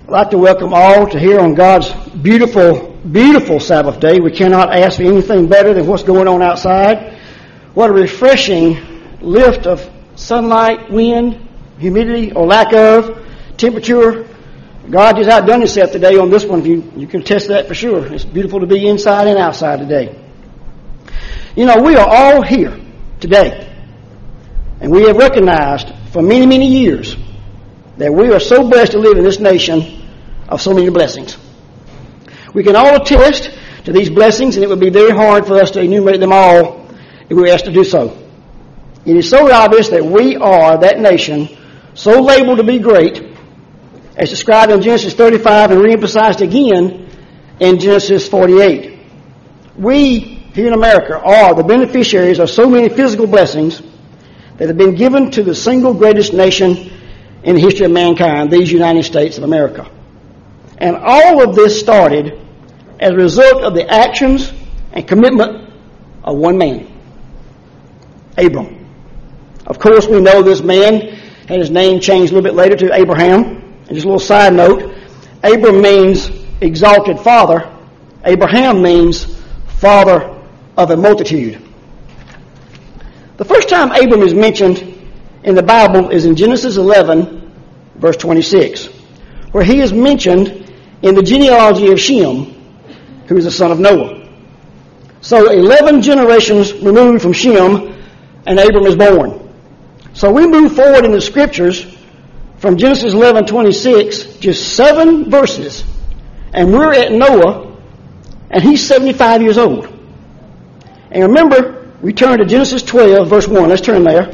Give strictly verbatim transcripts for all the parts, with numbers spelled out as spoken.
I'd like to welcome all to here on God's beautiful, beautiful Sabbath day. We cannot ask for anything better than what's going on outside. What a refreshing lift of sunlight, wind, humidity, or lack of, temperature. God just outdone himself today on this one. You, you can attest to that for sure. It's beautiful to be inside and outside today. You know, we are all here today. And we have recognized for many, many years that we are so blessed to live in this nation of so many blessings. We can all attest to these blessings, and it would be very hard for us to enumerate them all if we were asked to do so. It is so obvious that we are that nation so labeled to be great, as described in Genesis thirty-five and reemphasized again in Genesis forty-eight. We, here in America, are the beneficiaries of so many physical blessings that have been given to the single greatest nation in the history of mankind, these United States of America. And all of this started as a result of the actions and commitment of one man, Abram. Of course, we know this man had his name changed a little bit later to Abraham. And just a little side note, Abram means exalted father. Abraham means father of a multitude. The first time Abram is mentioned in the Bible is in Genesis eleven, verse twenty-six, where he is mentioned in the genealogy of Shem, who is the son of Noah. So eleven generations removed from Shem, and Abram is born. So we move forward in the scriptures from Genesis eleven twenty-six, just seven verses, and we're at Noah, and he's seventy-five years old. And remember, we turn to Genesis twelve, verse one. Let's turn there.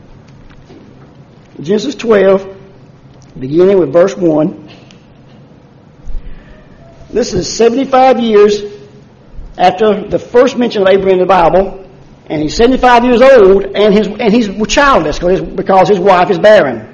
Genesis twelve, beginning with verse one. This is seventy-five years after the first mention of Abraham in the Bible, and he's seventy-five years old, and his and he's childless because his wife is barren.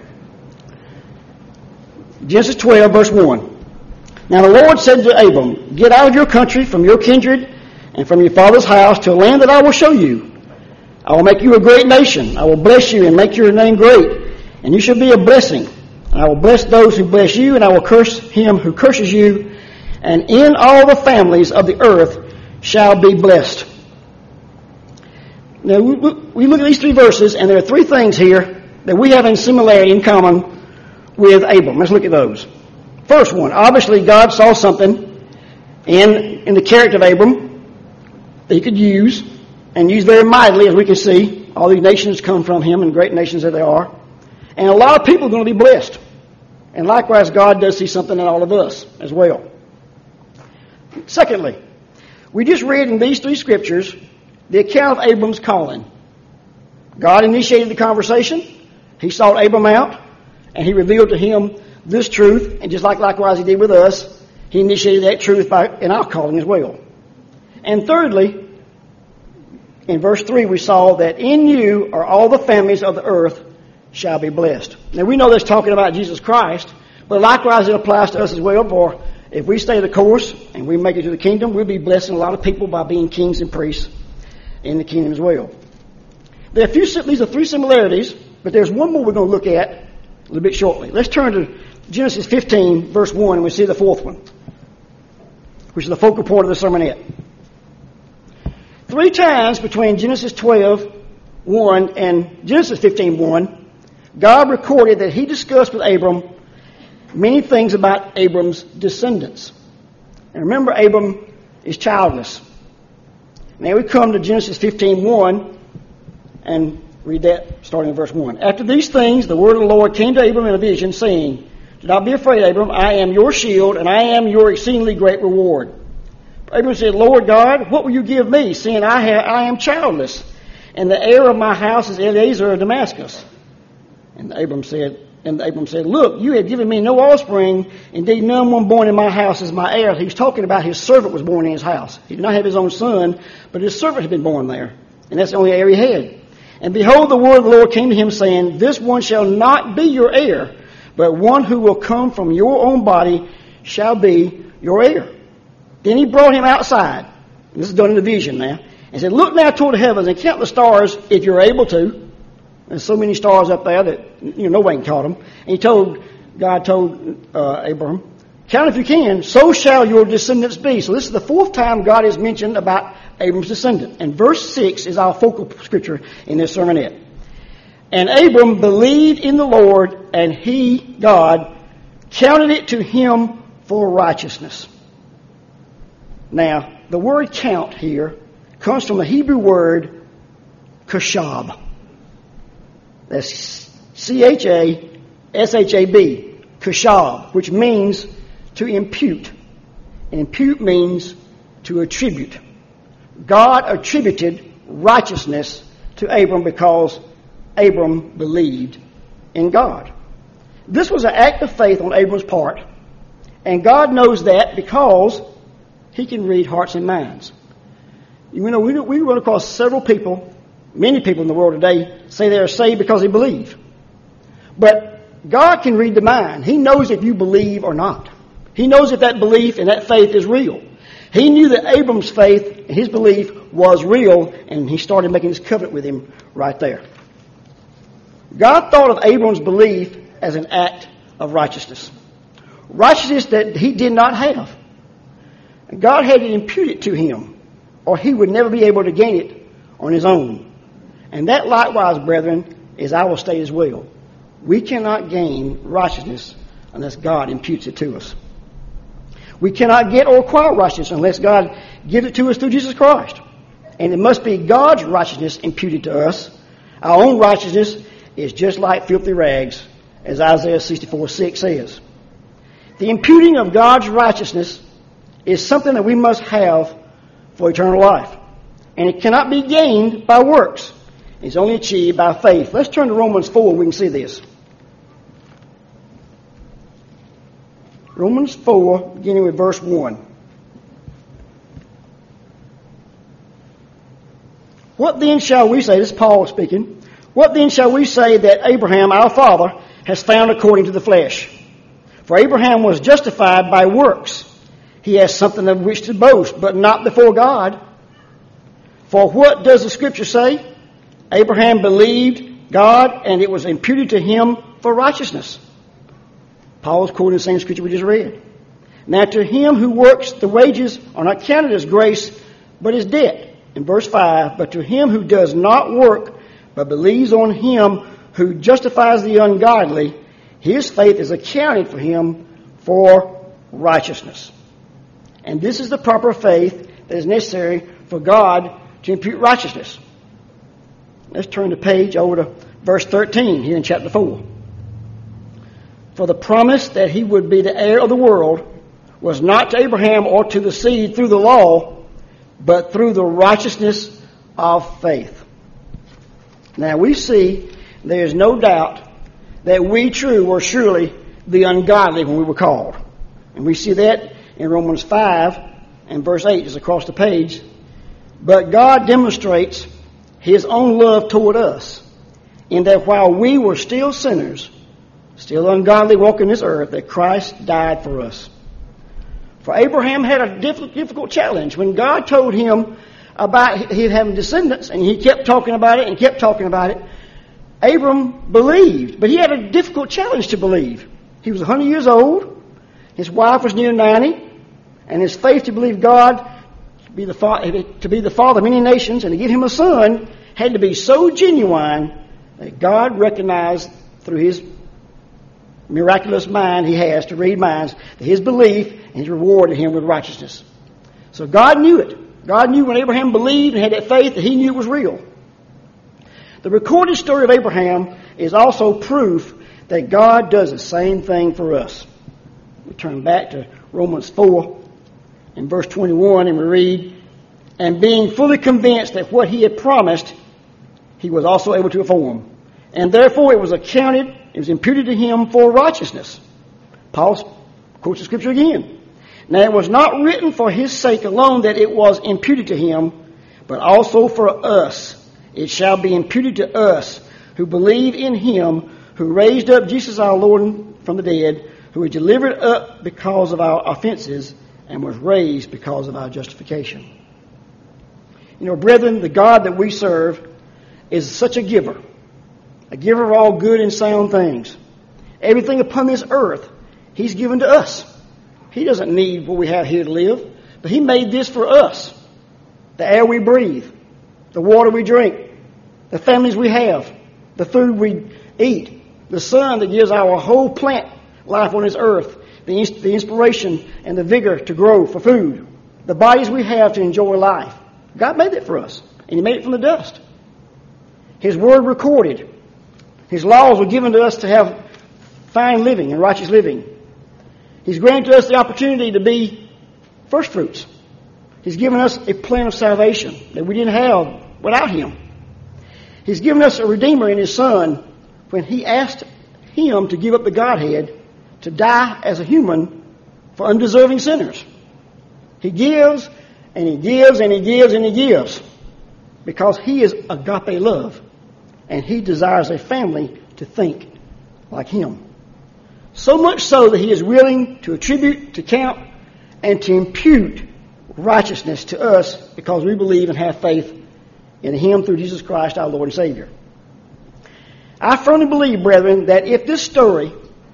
Genesis twelve, verse one. Now the Lord said to Abram, "Get out of your country, from your kindred, and from your father's house, to a land that I will show you. I will make you a great nation. I will bless you and make your name great, and you shall be a blessing. And I will bless those who bless you, and I will curse him who curses you. And in all the families of the earth shall be blessed." Now, we look at these three verses, and there are three things here that we have in similarity in common with Abram. Let's look at those. First one, obviously God saw something in, in the character of Abram that he could use, and use very mightily, as we can see. All these nations come from him, and great nations that they are. And a lot of people are going to be blessed. And likewise, God does see something in all of us as well. Secondly, we just read in these three scriptures the account of Abram's calling. God initiated the conversation. He sought Abram out, and he revealed to him this truth. And just like likewise he did with us, he initiated that truth by, in our calling as well. And thirdly, in verse three, we saw that in you are all the families of the earth shall be blessed. Now we know that's talking about Jesus Christ, but likewise it applies to us as well. For if we stay the course and we make it to the kingdom, we'll be blessing a lot of people by being kings and priests in the kingdom as well. There are a few, these are three similarities, but there's one more we're going to look at a little bit shortly. Let's turn to Genesis fifteen, verse one, and we see the fourth one, which is the focal point of the sermonette. Three times between Genesis twelve, one and Genesis fifteen, one, God recorded that he discussed with Abram many things about Abram's descendants. And remember, Abram is childless. Now we come to Genesis fifteen, one and read that starting in verse one. After these things, the word of the Lord came to Abram in a vision, saying, "Do not be afraid, Abram. I am your shield, and I am your exceedingly great reward." Abram said, "Lord God, what will you give me, seeing I, have, I am childless, and the heir of my house is Eliezer of Damascus?" And Abram said, And Abram said, "Look, you have given me no offspring. Indeed, none one born in my house is my heir." He was talking about his servant was born in his house. He did not have his own son, but his servant had been born there. And that's the only heir he had. "And behold, the word of the Lord came to him, saying, This one shall not be your heir, but one who will come from your own body shall be your heir." Then he brought him outside. This is done in a vision now. And said, "Look now toward the heavens and count the stars if you're able to." There's so many stars up there that you know nobody can count them. And he told God told uh, Abraham, count if you can, so shall your descendants be. So this is the fourth time God has mentioned about Abram's descendant. And verse six is our focal scripture in this sermonette. And Abram believed in the Lord, and he, God, counted it to him for righteousness. Now, the word count here comes from the Hebrew word kashab. That's C H A S H A B, kashab, which means to impute. And impute means to attribute. God attributed righteousness to Abram because Abram believed in God. This was an act of faith on Abram's part, and God knows that because he can read hearts and minds. You know, we, we run across several people, many people in the world today, say they are saved because they believe. But God can read the mind. He knows if you believe or not. He knows if that belief and that faith is real. He knew that Abram's faith and his belief was real, and he started making this covenant with him right there. God thought of Abram's belief as an act of righteousness. Righteousness that he did not have. And God had to impute it to him, or he would never be able to gain it on his own. And that likewise, brethren, is our state as well. We cannot gain righteousness unless God imputes it to us. We cannot get or acquire righteousness unless God gives it to us through Jesus Christ. And it must be God's righteousness imputed to us. Our own righteousness is just like filthy rags, as Isaiah sixty-four six says. The imputing of God's righteousness is something that we must have for eternal life. And it cannot be gained by works. It's only achieved by faith. Let's turn to Romans four, we can see this. Romans four, beginning with verse one. What then shall we say, this is Paul speaking, what then shall we say that Abraham, our father, has found according to the flesh? For Abraham was justified by works. He has something of which to boast, but not before God. For what does the scripture say? Abraham believed God, and it was imputed to him for righteousness. Paul is quoting the same scripture we just read. Now to him who works, the wages are not counted as grace, but as debt. In verse five, but to him who does not work, but believes on him who justifies the ungodly, his faith is accounted for him for righteousness. And this is the proper faith that is necessary for God to impute righteousness. Let's turn the page over to verse thirteen here in chapter four. For the promise that he would be the heir of the world was not to Abraham or to the seed through the law, but through the righteousness of faith. Now we see there is no doubt that we true were surely the ungodly when we were called. And we see that in Romans five and verse eight, just across the page. But God demonstrates his own love toward us, in that while we were still sinners, still ungodly walking this earth, that Christ died for us. For Abraham had a difficult challenge. When God told him about him having descendants, and he kept talking about it and kept talking about it, Abram believed. But he had a difficult challenge to believe. He was one hundred years old. His wife was near ninety. And his faith to believe God to be the father, to be the father of many nations and to give him a son had to be so genuine that God recognized through his miraculous mind he has to read minds that his belief and his rewarded him with righteousness. So God knew it. God knew when Abraham believed and had that faith that he knew it was real. The recorded story of Abraham is also proof that God does the same thing for us. We turn back to Romans four in verse twenty-one, and we read, and being fully convinced that what he had promised, he was also able to perform. And therefore it was accounted, it was imputed to him for righteousness. Paul quotes the scripture again. Now it was not written for his sake alone that it was imputed to him, but also for us. It shall be imputed to us who believe in him who raised up Jesus our Lord from the dead, who was delivered up because of our offenses and was raised because of our justification. You know, brethren, the God that we serve is such a giver, a giver of all good and sound things. Everything upon this earth, he's given to us. He doesn't need what we have here to live, but He made this for us. The air we breathe, the water we drink, the families we have, the food we eat, the sun that gives our whole plant life on this earth, the, ins- the inspiration and the vigor to grow for food, the bodies we have to enjoy life. God made it for us, and He made it from the dust. His Word recorded. His laws were given to us to have fine living and righteous living. He's granted us the opportunity to be first fruits. He's given us a plan of salvation that we didn't have without Him. He's given us a Redeemer in His Son when He asked Him to give up the Godhead to die as a human for undeserving sinners. He gives and He gives and He gives and He gives because He is agape love, and He desires a family to think like Him. So much so that He is willing to attribute, to count, and to impute righteousness to us because we believe and have faith in Him through Jesus Christ, our Lord and Savior. I firmly believe, brethren, that if this story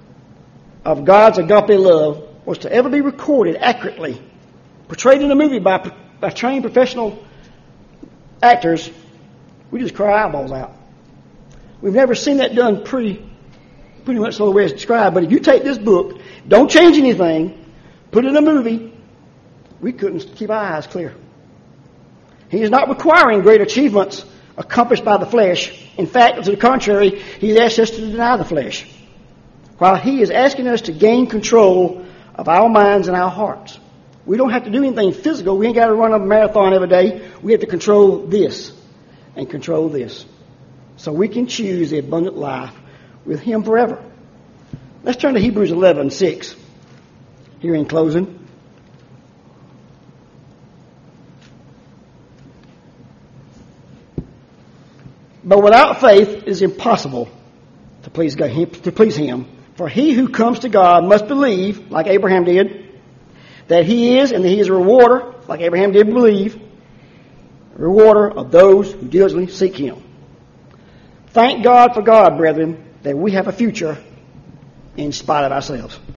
of God's agape love was to ever be recorded accurately, portrayed in a movie by, by trained professional actors, we just cry our eyeballs out. We've never seen that done pretty pretty much the way it's described, but if you take this book, don't change anything, put it in a movie, we couldn't keep our eyes clear. He is not requiring great achievements accomplished by the flesh. In fact, to the contrary, He asks us to deny the flesh, while He is asking us to gain control of our minds and our hearts. We don't have to do anything physical. We ain't got to run a marathon every day. We have to control this and control this, so we can choose the abundant life with Him forever. Let's turn to Hebrews eleven six here in closing. But without faith it is impossible to please God, to please Him. For he who comes to God must believe, like Abraham did, that He is, and that He is a rewarder, like Abraham did believe, a rewarder of those who diligently seek Him. Thank God for God, brethren, that we have a future in spite of ourselves.